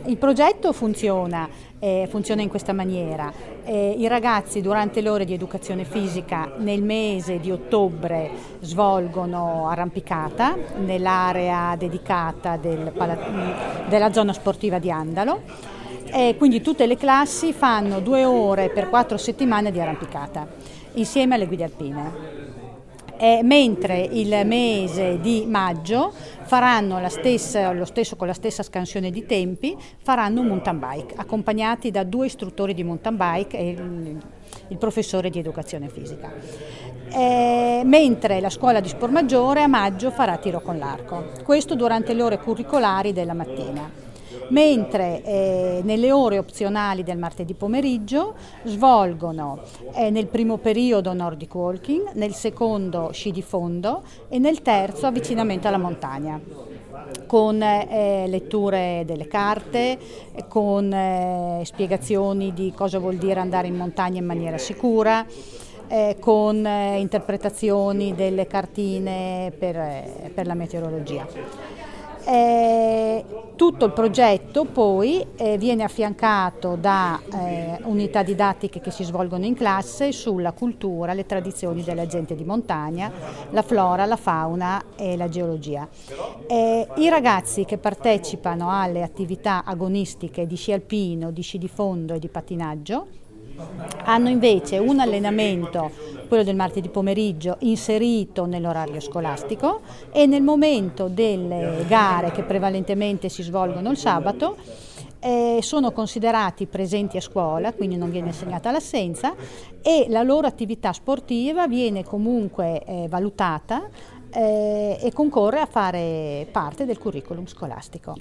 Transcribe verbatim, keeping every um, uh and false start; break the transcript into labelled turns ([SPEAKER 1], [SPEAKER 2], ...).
[SPEAKER 1] Il progetto funziona, eh, funziona in questa maniera. Eh, I ragazzi durante le ore di educazione fisica nel mese di ottobre svolgono arrampicata nell'area dedicata del della zona sportiva di Andalo. E quindi tutte le classi fanno due ore per quattro settimane di arrampicata insieme alle guide alpine. Eh, mentre il mese di maggio faranno la stessa, lo stesso con la stessa scansione di tempi, faranno un mountain bike accompagnati da due istruttori di mountain bike e il, il professore di educazione fisica. Eh, mentre la scuola di Sport Maggiore a maggio farà tiro con l'arco, questo durante le ore curricolari della mattina. Mentre eh, nelle ore opzionali del martedì pomeriggio svolgono eh, nel primo periodo Nordic Walking, nel secondo sci di fondo e nel terzo avvicinamento alla montagna, con eh, letture delle carte, con eh, spiegazioni di cosa vuol dire andare in montagna in maniera sicura, eh, con eh, interpretazioni delle cartine per, eh, per la meteorologia. Eh, tutto il progetto poi eh, viene affiancato da eh, unità didattiche che si svolgono in classe sulla cultura, le tradizioni della gente di montagna, la flora, la fauna e la geologia. Eh, I ragazzi che partecipano alle attività agonistiche di sci alpino, di sci di fondo e di pattinaggio hanno invece un allenamento, quello del martedì pomeriggio, inserito nell'orario scolastico e nel momento delle gare che prevalentemente si svolgono il sabato eh, sono considerati presenti a scuola, quindi non viene insegnata l'assenza e la loro attività sportiva viene comunque eh, valutata eh, e concorre a fare parte del curriculum scolastico.